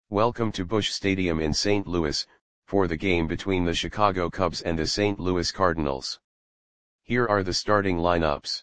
Welcome to Busch Stadium in St. Louis, for the game between the Chicago Cubs and the St. Louis Cardinals. Here are the starting lineups.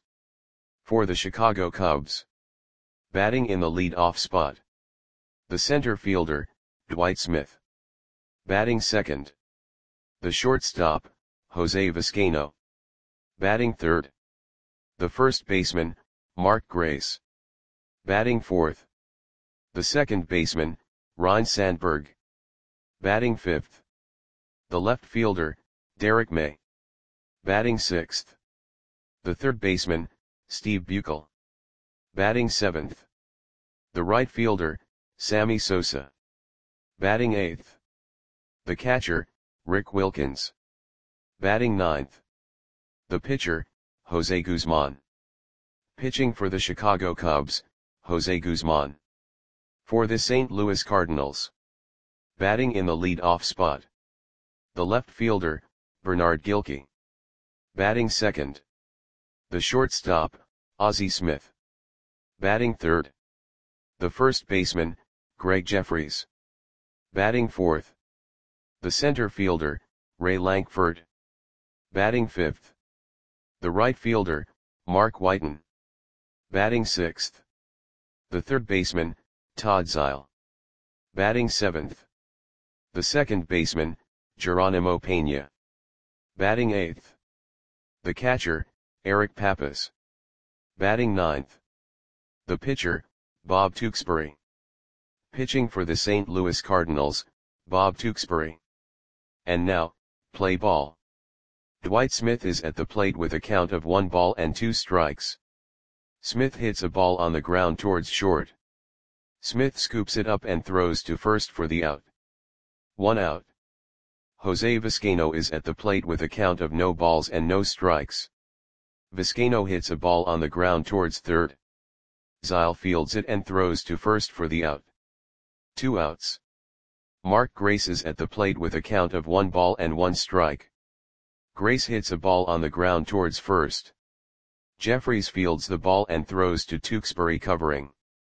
For the Chicago Cubs. Batting in the lead-off spot. The center fielder, Dwight Smith. Batting second. The shortstop, Jose Vizcaino. Batting third. The first baseman, Mark Grace. Batting fourth. The second baseman, Ryne Sandberg. Batting fifth. The left fielder, Derek May. Batting sixth. The third baseman, Steve Buechele. Batting seventh. The right fielder, Sammy Sosa. Batting eighth. The catcher, Rick Wilkins. Batting ninth. The pitcher, Jose Guzman. Pitching for the Chicago Cubs, Jose Guzman. For the St. Louis Cardinals. Batting in the lead-off spot. The left fielder, Bernard Gilkey. Batting second. The shortstop, Ozzie Smith. Batting third. The first baseman, Gregg Jefferies. Batting fourth. The center fielder, Ray Lankford. Batting fifth. The right fielder, Mark Whiten. Batting sixth. The third baseman, Todd Zeile. Batting seventh. The second baseman, Geronimo Pena. Batting eighth. The catcher, Eric Pappas. Batting ninth. The pitcher, Bob Tewksbury. Pitching for the St. Louis Cardinals, Bob Tewksbury. And now, play ball. Dwight Smith is at the plate with a count of 1 ball and 2 strikes. Smith hits a ball on the ground towards short. Smith scoops it up and throws to first for the out. 1 out. Jose Vizcaino is at the plate with a count of no balls and no strikes. Vizcaino hits a ball on the ground towards third. Zeile fields it and throws to first for the out. 2 outs. Mark Grace is at the plate with a count of 1 ball and 1 strike. Grace hits a ball on the ground towards first. Jefferies fields the ball and throws to Tewksbury covering.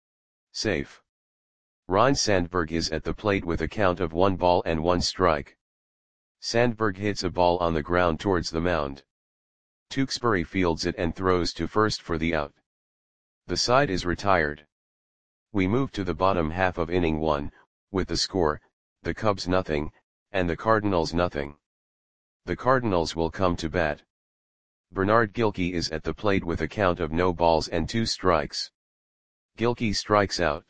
Safe. Ryne Sandberg is at the plate with a count of 1 ball and 1 strike. Sandberg hits a ball on the ground towards the mound. Tewksbury fields it and throws to first for the out. The side is retired. We move to the bottom half of inning 1, with the score, the Cubs nothing, and the Cardinals nothing. The Cardinals will come to bat. Bernard Gilkey is at the plate with a count of no balls and 2 strikes. Gilkey strikes out.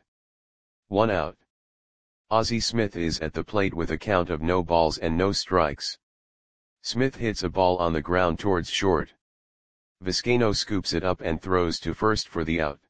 1 out. Ozzie Smith is at the plate with a count of no balls and no strikes. Smith hits a ball on the ground towards short. Vizcaino scoops it up and throws to first for the out.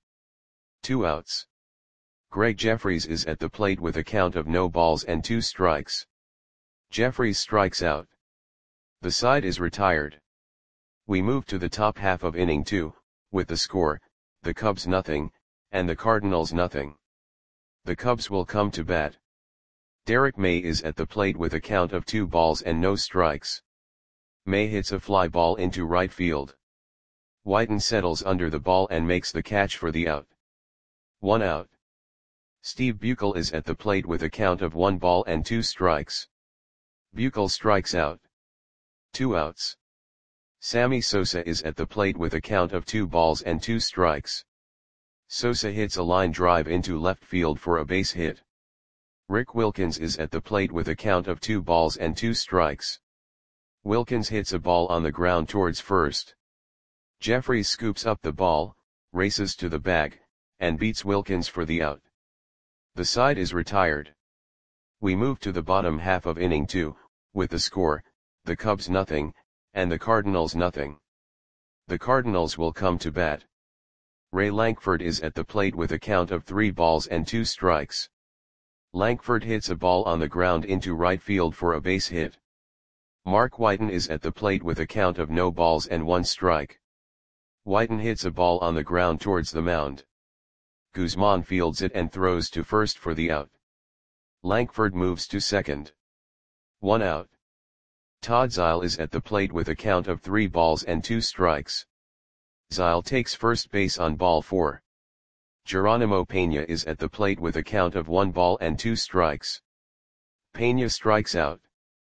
2 outs. Gregg Jefferies is at the plate with a count of no balls and 2 strikes. Jefferies strikes out. The side is retired. We move to the top half of inning 2, with the score, the Cubs nothing, and the Cardinals nothing. The Cubs will come to bat. Derek May is at the plate with a count of 2 balls and no strikes. May hits a fly ball into right field. Whiten settles under the ball and makes the catch for the out. 1 out. Steve Buechele is at the plate with a count of 1 ball and 2 strikes. Buechele strikes out. 2 outs. Sammy Sosa is at the plate with a count of 2 balls and 2 strikes. Sosa hits a line drive into left field for a base hit. Rick Wilkins is at the plate with a count of 2 balls and 2 strikes. Wilkins hits a ball on the ground towards first. Jefferies scoops up the ball, races to the bag, and beats Wilkins for the out. The side is retired. We move to the bottom half of inning 2, with the score, the Cubs nothing, and the Cardinals nothing. The Cardinals will come to bat. Ray Lankford is at the plate with a count of 3 balls and 2 strikes. Lankford hits a ball on the ground into right field for a base hit. Mark Whiten is at the plate with a count of no balls and 1 strike. Whiten hits a ball on the ground towards the mound. Guzman fields it and throws to first for the out. Lankford moves to second. 1 out. Todd Zeile is at the plate with a count of 3 balls and 2 strikes. Zeile takes first base on ball 4. Geronimo Pena is at the plate with a count of 1 ball and 2 strikes. Pena strikes out.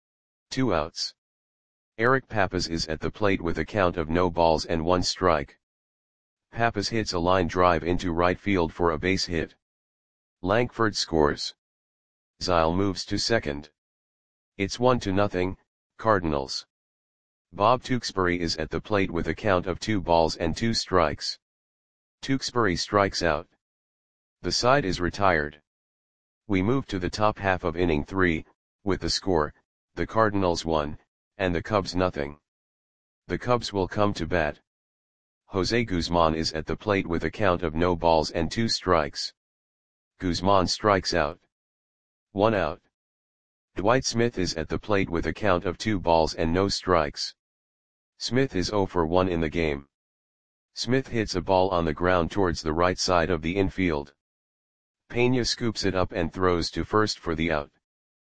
2 outs. Eric Pappas is at the plate with a count of no balls and 1 strike. Pappas hits a line drive into right field for a base hit. Lankford scores. Zile moves to second. It's 1-0, Cardinals. Bob Tewksbury is at the plate with a count of 2 balls and 2 strikes. Tewksbury strikes out. The side is retired. We move to the top half of inning 3, with the score, the Cardinals 1, and the Cubs nothing. The Cubs will come to bat. Jose Guzman is at the plate with a count of no balls and 2 strikes. Guzman strikes out. 1 out. Dwight Smith is at the plate with a count of 2 balls and no strikes. Smith is 0 for 1 in the game. Smith hits a ball on the ground towards the right side of the infield. Pena scoops it up and throws to first for the out.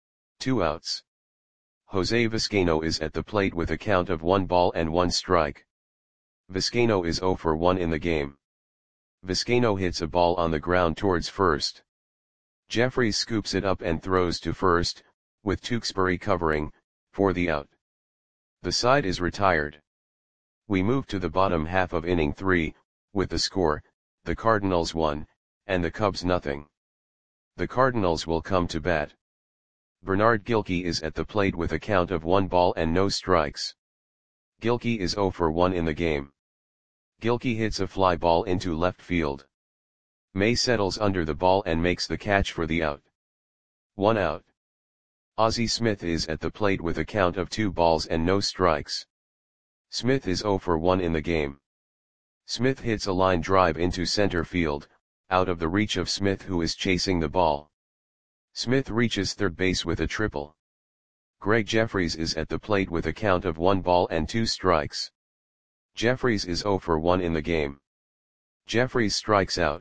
2 outs. Jose Vizcaino is at the plate with a count of 1 ball and 1 strike. Vizcaino is 0 for 1 in the game. Vizcaino hits a ball on the ground towards first. Jeffries scoops it up and throws to first, with Tewksbury covering, for the out. The side is retired. We move to the bottom half of inning 3, with the score, the Cardinals 1, and the Cubs nothing. The Cardinals will come to bat. Bernard Gilkey is at the plate with a count of 1 ball and no strikes. Gilkey is 0 for 1 in the game. Gilkey hits a fly ball into left field. May settles under the ball and makes the catch for the out. 1 out. Ozzie Smith is at the plate with a count of 2 balls and no strikes. Smith is 0 for 1 in the game. Smith hits a line drive into center field, out of the reach of Smith, who is chasing the ball. Smith reaches third base with a triple. Greg Jeffries is at the plate with a count of 1 ball and 2 strikes. Jeffries is 0 for 1 in the game. Jeffries strikes out.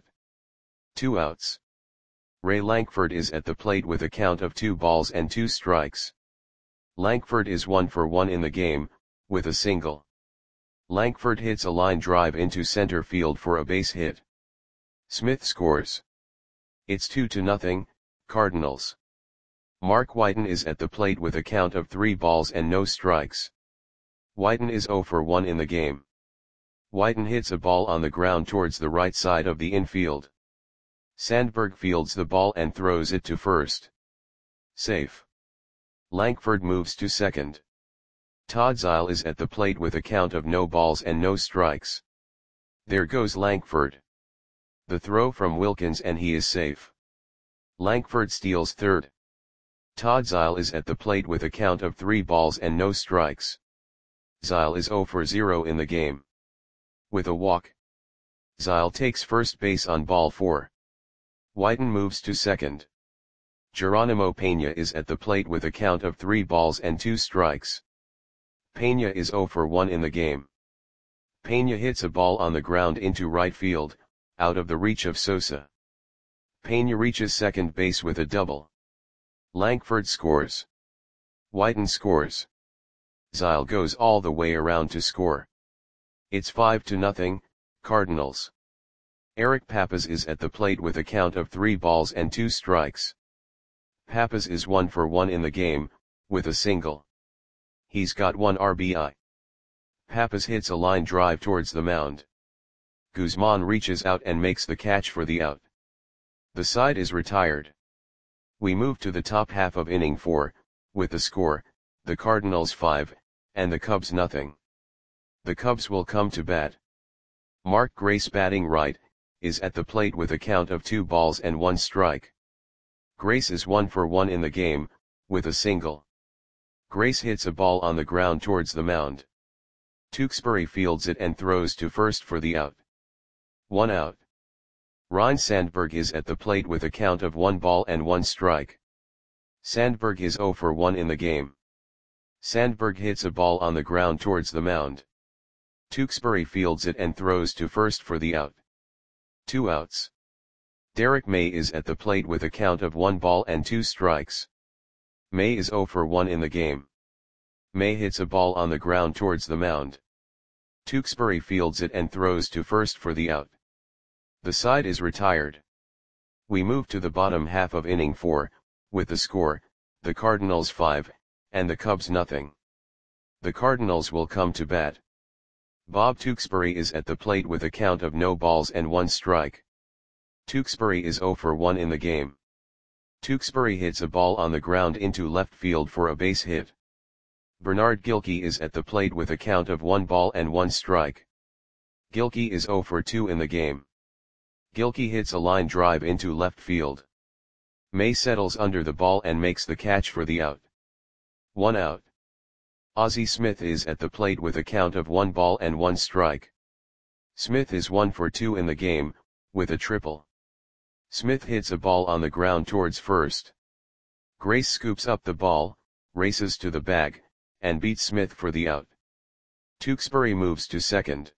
2 outs. Ray Lankford is at the plate with a count of 2 balls and 2 strikes. Lankford is 1 for 1 in the game, with a single. Lankford hits a line drive into center field for a base hit. Smith scores. It's 2-0, Cardinals. Mark Whiten is at the plate with a count of 3 balls and no strikes. Whiten is 0 for 1 in the game. Whiten hits a ball on the ground towards the right side of the infield. Sandberg fields the ball and throws it to first. Safe. Lankford moves to second. Todd Zile is at the plate with a count of no balls and no strikes. There goes Lankford. The throw from Wilkins and he is safe. Lankford steals third. Todd Zile is at the plate with a count of 3 balls and no strikes. Zile is 0 for 0 in the game. With a walk. Zile takes first base on ball 4. Whiten moves to second. Geronimo Pena is at the plate with a count of 3 balls and 2 strikes. Pena is 0 for 1 in the game. Pena hits a ball on the ground into right field, out of the reach of Sosa. Pena reaches second base with a double. Lankford scores. Whiten scores. Zile goes all the way around to score. It's 5-0, Cardinals. Eric Pappas is at the plate with a count of 3 balls and 2 strikes. Pappas is 1 for 1 in the game, with a single. He's got 1 RBI. Pappas hits a line drive towards the mound. Guzman reaches out and makes the catch for the out. The side is retired. We move to the top half of inning 4, with the score, the Cardinals 5, and the Cubs nothing. The Cubs will come to bat. Mark Grace, batting right, is at the plate with a count of 2 balls and 1 strike. Grace is 1 for 1 in the game, with a single. Grace hits a ball on the ground towards the mound. Tewksbury fields it and throws to first for the out. 1 out. Ryne Sandberg is at the plate with a count of 1 ball and 1 strike. Sandberg is 0 for 1 in the game. Sandberg hits a ball on the ground towards the mound. Tewksbury fields it and throws to first for the out. 2 outs. Derek May is at the plate with a count of 1 ball and 2 strikes. May is 0 for 1 in the game. May hits a ball on the ground towards the mound. Tewksbury fields it and throws to first for the out. The side is retired. We move to the bottom half of inning 4, with the score, the Cardinals 5, and the Cubs nothing. The Cardinals will come to bat. Bob Tewksbury is at the plate with a count of no balls and 1 strike. Tewksbury is 0 for 1 in the game. Tewksbury hits a ball on the ground into left field for a base hit. Bernard Gilkey is at the plate with a count of 1 ball and 1 strike. Gilkey is 0 for 2 in the game. Gilkey hits a line drive into left field. May settles under the ball and makes the catch for the out. 1 out. Ozzie Smith is at the plate with a count of 1 ball and 1 strike. Smith is 1 for 2 in the game, with a triple. Smith hits a ball on the ground towards first. Grace scoops up the ball, races to the bag, and beats Smith for the out. Tewksbury moves to second.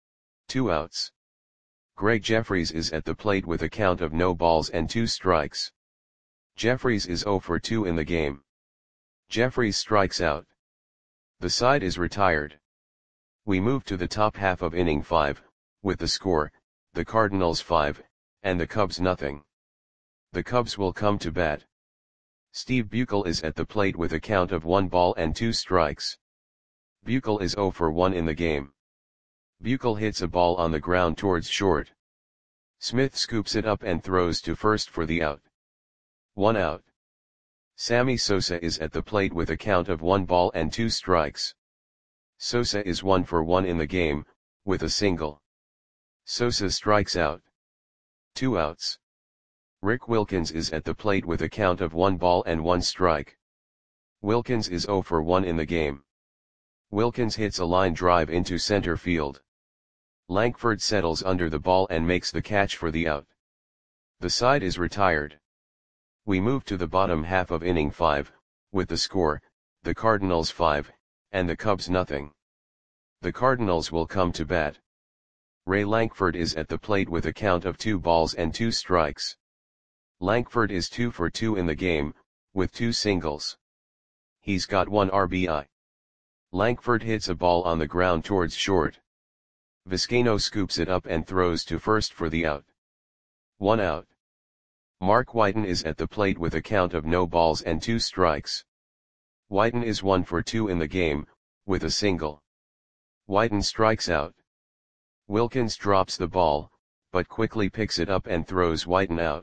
2 outs. Greg Jeffries is at the plate with a count of no balls and 2 strikes. Jeffries is 0 for 2 in the game. Jeffries strikes out. The side is retired. We move to the top half of inning 5, with the score, the Cardinals 5, and the Cubs nothing. The Cubs will come to bat. Steve Buechel is at the plate with a count of 1 ball and 2 strikes. Buechel is 0 for 1 in the game. Buechel hits a ball on the ground towards short. Smith scoops it up and throws to first for the out. 1 out. Sammy Sosa is at the plate with a count of 1 ball and 2 strikes. Sosa is 1 for 1 in the game, with a single. Sosa strikes out. 2 outs. Rick Wilkins is at the plate with a count of 1 ball and 1 strike. Wilkins is 0 for 1 in the game. Wilkins hits a line drive into center field. Lankford settles under the ball and makes the catch for the out. The side is retired. We move to the bottom half of inning 5, with the score, the Cardinals 5, and the Cubs nothing. The Cardinals will come to bat. Ray Lankford is at the plate with a count of 2 balls and 2 strikes. Lankford is 2 for 2 in the game, with 2 singles. He's got 1 RBI. Lankford hits a ball on the ground towards short. Vizcaino scoops it up and throws to first for the out. 1 out. Mark Whiten is at the plate with a count of no balls and 2 strikes. Whiten is 1 for 2 in the game, with a single. Whiten strikes out. Wilkins drops the ball, but quickly picks it up and throws Whiten out.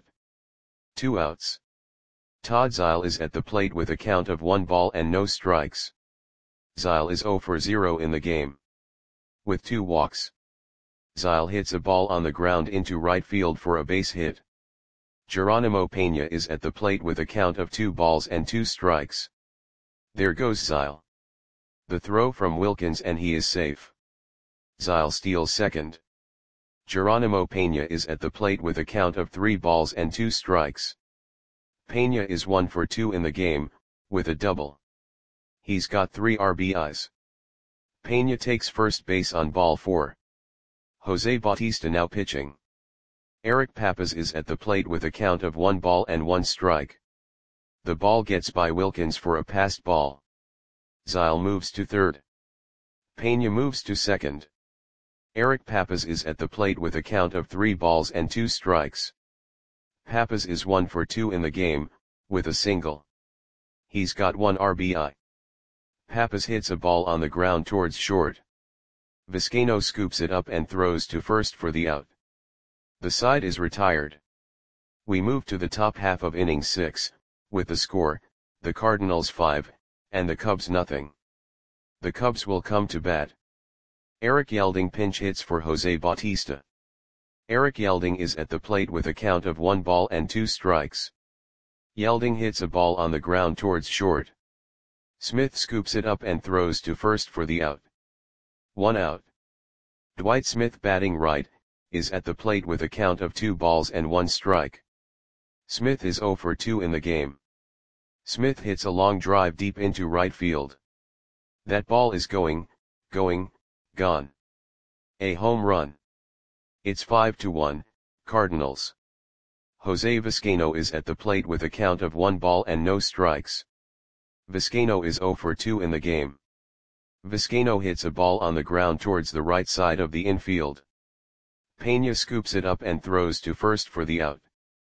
2 outs. Todd Zeile is at the plate with a count of 1 ball and no strikes. Zeile is 0 for 0 in the game. With 2 walks. Zeile hits a ball on the ground into right field for a base hit. Geronimo Pena is at the plate with a count of 2 balls and 2 strikes. There goes Zeile. The throw from Wilkins and he is safe. Zeile steals second. Geronimo Pena is at the plate with a count of 3 balls and 2 strikes. Pena is 1 for 2 in the game, with a double. He's got 3 RBIs. Pena takes first base on ball 4. Jose Bautista now pitching. Eric Pappas is at the plate with a count of 1 ball and 1 strike. The ball gets by Wilkins for a passed ball. Zeile moves to third. Pena moves to second. Eric Pappas is at the plate with a count of 3 balls and 2 strikes. Pappas is 1 for 2 in the game, with a single. He's got 1 RBI. Pappas hits a ball on the ground towards short. Vizcaino scoops it up and throws to first for the out. The side is retired. We move to the top half of inning 6, with the score, the Cardinals 5, and the Cubs nothing. The Cubs will come to bat. Eric Yelding pinch hits for Jose Bautista. Eric Yelding is at the plate with a count of 1 ball and 2 strikes. Yelding hits a ball on the ground towards short. Smith scoops it up and throws to first for the out. 1 out. Dwight Smith batting right, is at the plate with a count of 2 balls and 1 strike. Smith is 0 for 2 in the game. Smith hits a long drive deep into right field. That ball is going, gone. A home run. It's 5-1, Cardinals. Jose Vizcaino is at the plate with a count of 1 ball and no strikes. Vizcaino is 0 for 2 in the game. Vizcaino hits a ball on the ground towards the right side of the infield. Pena scoops it up and throws to first for the out.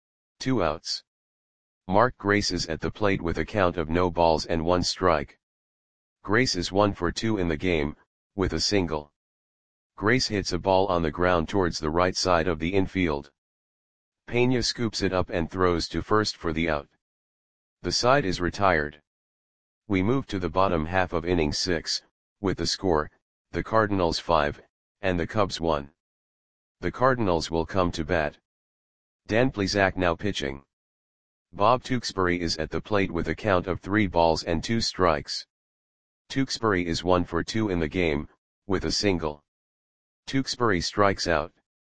2 outs. Mark Grace is at the plate with a count of no balls and 1 strike. Grace is 1 for 2 in the game, with a single. Grace hits a ball on the ground towards the right side of the infield. Pena scoops it up and throws to first for the out. The side is retired. We move to the bottom half of inning 6, with the score, the Cardinals 5, and the Cubs 1. The Cardinals will come to bat. Dan Plesac now pitching. Bob Tewksbury is at the plate with a count of 3 balls and 2 strikes. Tewksbury is 1 for 2 in the game, with a single. Tewksbury strikes out.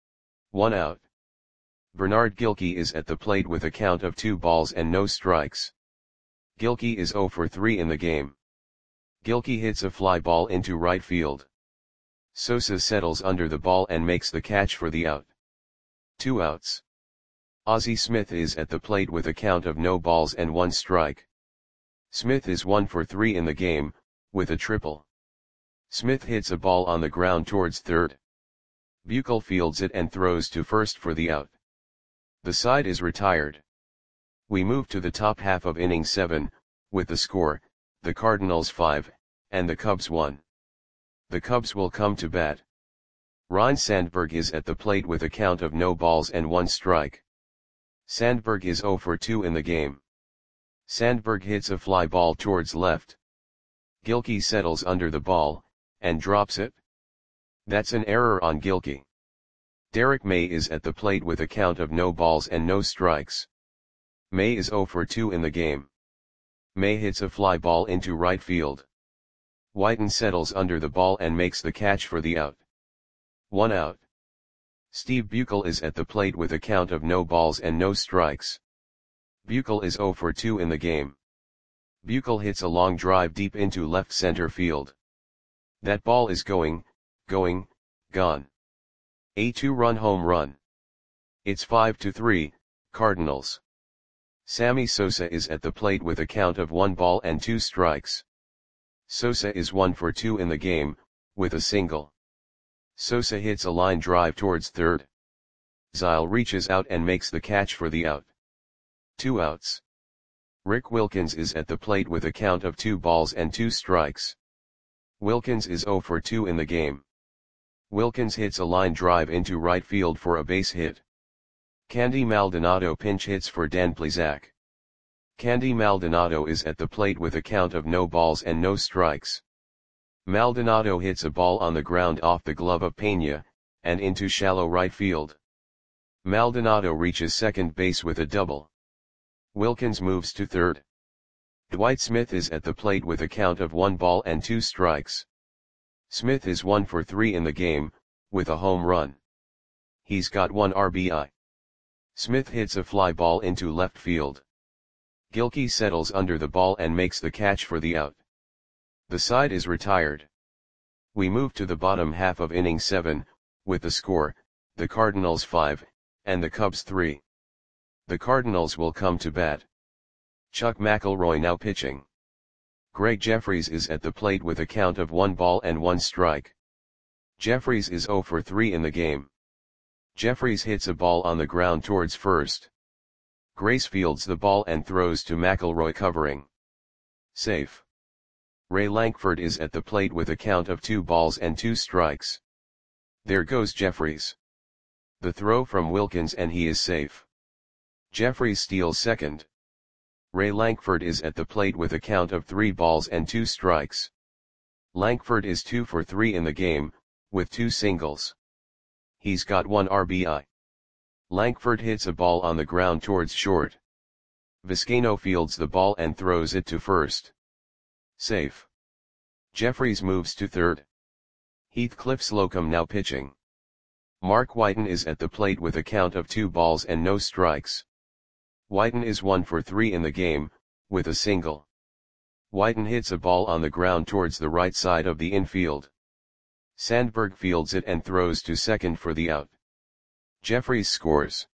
1 out. Bernard Gilkey is at the plate with a count of 2 balls and no strikes. Gilkey is 0 for 3 in the game. Gilkey hits a fly ball into right field. Sosa settles under the ball and makes the catch for the out. 2 outs. Ozzie Smith is at the plate with a count of no balls and 1 strike. Smith is 1 for 3 in the game, with a triple. Smith hits a ball on the ground towards third. Buechel fields it and throws to first for the out. The side is retired. We move to the top half of inning 7, with the score, the Cardinals 5, and the Cubs 1. The Cubs will come to bat. Ryne Sandberg is at the plate with a count of no balls and 1 strike. Sandberg is 0 for 2 in the game. Sandberg hits a fly ball towards left. Gilkey settles under the ball, and drops it. That's an error on Gilkey. Derek May is at the plate with a count of no balls and no strikes. May is 0 for 2 in the game. May hits a fly ball into right field. Whiten settles under the ball and makes the catch for the out. 1 out. Steve Buechel is at the plate with a count of no balls and no strikes. Buechel is 0 for 2 in the game. Buechel hits a long drive deep into left center field. That ball is gone. A 2-run home run. It's 5-3, Cardinals. Sammy Sosa is at the plate with a count of 1 ball and 2 strikes. Sosa is 1 for 2 in the game, with a single. Sosa hits a line drive towards third. Zile reaches out and makes the catch for the out. 2 outs. Rick Wilkins is at the plate with a count of 2 balls and 2 strikes. Wilkins is 0 for 2 in the game. Wilkins hits a line drive into right field for a base hit. Candy Maldonado pinch hits for Dan Plesac. Candy Maldonado is at the plate with a count of no balls and no strikes. Maldonado hits a ball on the ground off the glove of Pena, and into shallow right field. Maldonado reaches second base with a double. Wilkins moves to third. Dwight Smith is at the plate with a count of 1 ball and 2 strikes. Smith is 1 for 3 in the game, with a home run. He's got 1 RBI. Smith hits a fly ball into left field. Gilkey settles under the ball and makes the catch for the out. The side is retired. We move to the bottom half of inning 7, with the score, the Cardinals 5, and the Cubs 3. The Cardinals will come to bat. Chuck McElroy now pitching. Greg Jeffries is at the plate with a count of 1 ball and 1 strike. Jeffries is 0 for 3 in the game. Jeffries hits a ball on the ground towards first. Grace fields the ball and throws to McElroy covering. Safe. Ray Lankford is at the plate with a count of 2 balls and 2 strikes. There goes Jeffries. The throw from Wilkins and he is safe. Jeffries steals second. Ray Lankford is at the plate with a count of 3 balls and 2 strikes. Lankford is 2 for 3 in the game, with 2 singles. He's got 1 RBI. Lankford hits a ball on the ground towards short. Vizcaino fields the ball and throws it to first. Safe. Jeffries moves to third. Heathcliff Slocum now pitching. Mark Whiten is at the plate with a count of 2 balls and no strikes. Whiten is 1 for 3 in the game, with a single. Whiten hits a ball on the ground towards the right side of the infield. Sandberg fields it and throws to second for the out. Jeffries scores.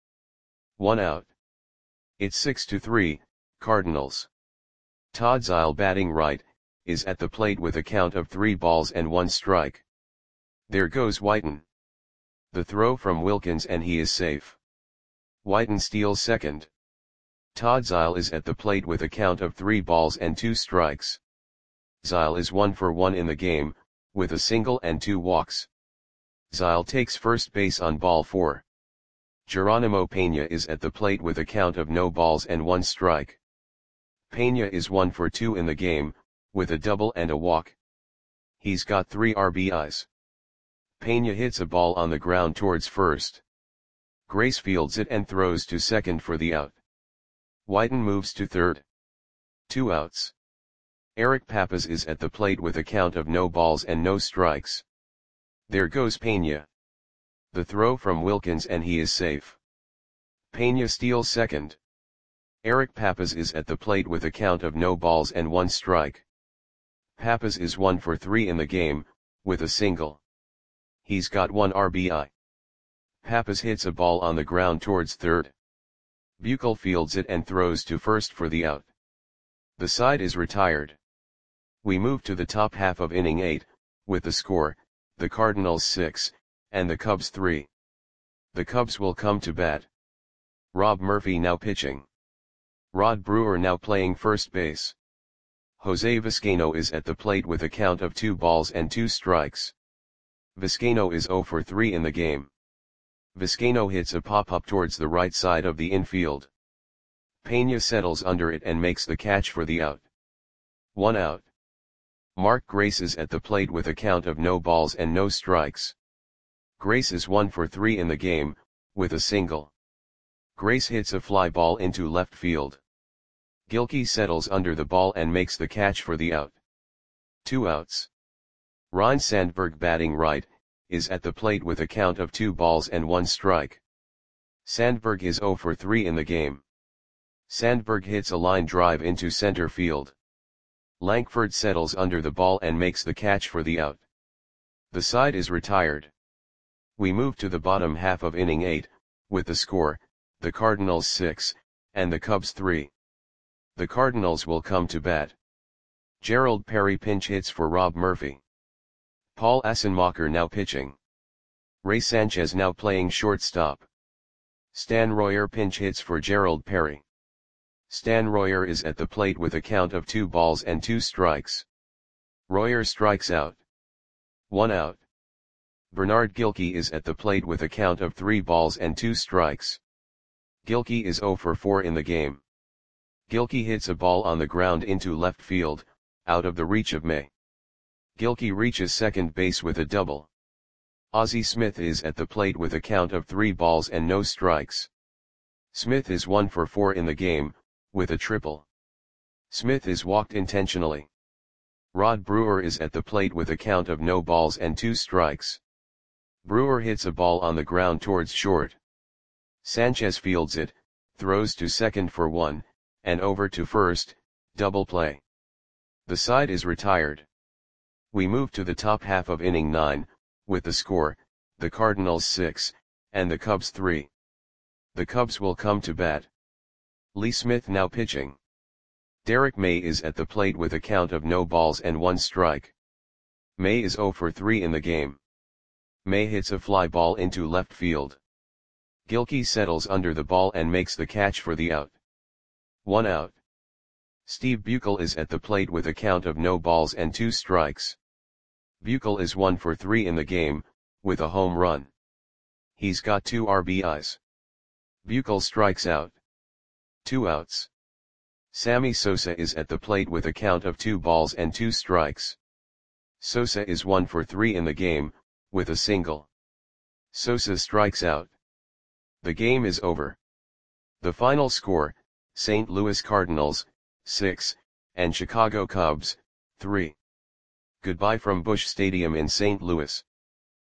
1 out. It's 6-3, Cardinals. Todd Zile batting right, is at the plate with a count of 3 balls and 1 strike. There goes Whiten. The throw from Wilkins and he is safe. Whiten steals second. Todd Zeile is at the plate with a count of 3 balls and 2 strikes. Zeile is 1 for 1 in the game, with a single and 2 walks. Zeile takes first base on ball 4. Geronimo Pena is at the plate with a count of no balls and 1 strike. Pena is 1 for 2 in the game, with a double and a walk. He's got 3 RBIs. Pena hits a ball on the ground towards first. Grace fields it and throws to second for the out. Whiten moves to third. 2 outs. Eric Pappas is at the plate with a count of no balls and no strikes. There goes Pena. The throw from Wilkins and he is safe. Pena steals second. Eric Pappas is at the plate with a count of no balls and 1 strike. Pappas is 1 for 3 in the game, with a single. He's got 1 RBI. Pappas hits a ball on the ground towards third. Buechel fields it and throws to first for the out. The side is retired. We move to the top half of inning 8, with the score, the Cardinals 6, and the Cubs 3. The Cubs will come to bat. Rob Murphy now pitching. Rod Brewer now playing first base. Jose Vizcaino is at the plate with a count of 2 balls and 2 strikes. Vizcaino is 0 for 3 in the game. Vizcaino hits a pop-up towards the right side of the infield. Pena settles under it and makes the catch for the out. 1 out. Mark Grace is at the plate with a count of no balls and no strikes. Grace is 1 for 3 in the game, with a single. Grace hits a fly ball into left field. Gilkey settles under the ball and makes the catch for the out. 2 outs. Ryne Sandberg, batting right, is at the plate with a count of 2 balls and 1 strike. Sandberg is 0 for 3 in the game. Sandberg hits a line drive into center field. Lankford settles under the ball and makes the catch for the out. The side is retired. We move to the bottom half of inning 8, with the score, the Cardinals 6, and the Cubs 3. The Cardinals will come to bat. Gerald Perry pinch hits for Rob Murphy. Paul Assenmacher now pitching. Ray Sanchez now playing shortstop. Stan Royer pinch hits for Gerald Perry. Stan Royer is at the plate with a count of 2 balls and 2 strikes. Royer strikes out. 1 out. Bernard Gilkey is at the plate with a count of 3 balls and 2 strikes. Gilkey is 0 for 4 in the game. Gilkey hits a ball on the ground into left field, out of the reach of May. Gilkey reaches second base with a double. Ozzie Smith is at the plate with a count of 3 balls and no strikes. Smith is 1 for 4 in the game, with a triple. Smith is walked intentionally. Rod Brewer is at the plate with a count of no balls and 2 strikes. Brewer hits a ball on the ground towards short. Sanchez fields it, throws to second for 1, and over to first, double play. The side is retired. We move to the top half of inning 9, with the score, the Cardinals 6, and the Cubs 3. The Cubs will come to bat. Lee Smith now pitching. Derek May is at the plate with a count of no balls and 1 strike. May is 0 for 3 in the game. May hits a fly ball into left field. Gilkey settles under the ball and makes the catch for the out. 1 out. Steve Buechel is at the plate with a count of no balls and 2 strikes. Buechel is 1 for 3 in the game, with a home run. He's got 2 RBIs. Buechel strikes out. 2 outs. Sammy Sosa is at the plate with a count of 2 balls and 2 strikes. Sosa is 1 for 3 in the game, with a single. Sosa strikes out. The game is over. The final score, St. Louis Cardinals, 6, and Chicago Cubs, 3. Goodbye from Busch Stadium in St. Louis.